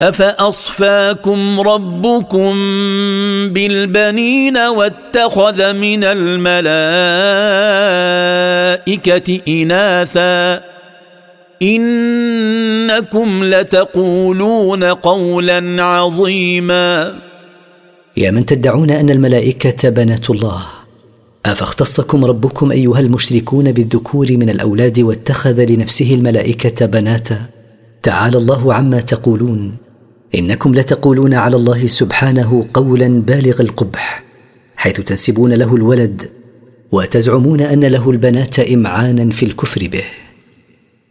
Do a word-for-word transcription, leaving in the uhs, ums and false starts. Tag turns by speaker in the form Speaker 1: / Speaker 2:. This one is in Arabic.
Speaker 1: أفأصفاكم ربكم بالبنين واتخذ من الملائكة إناثا إنكم لتقولون قولا عظيما.
Speaker 2: يا من تدعون أن الملائكة بنات الله، أفاختصكم ربكم أيها المشركون بالذكور من الأولاد واتخذ لنفسه الملائكة بناتا؟ تعالى الله عما تقولون، إنكم لتقولون على الله سبحانه قولا بالغ القبح، حيث تنسبون له الولد وتزعمون أن له البنات إمعانا في الكفر به.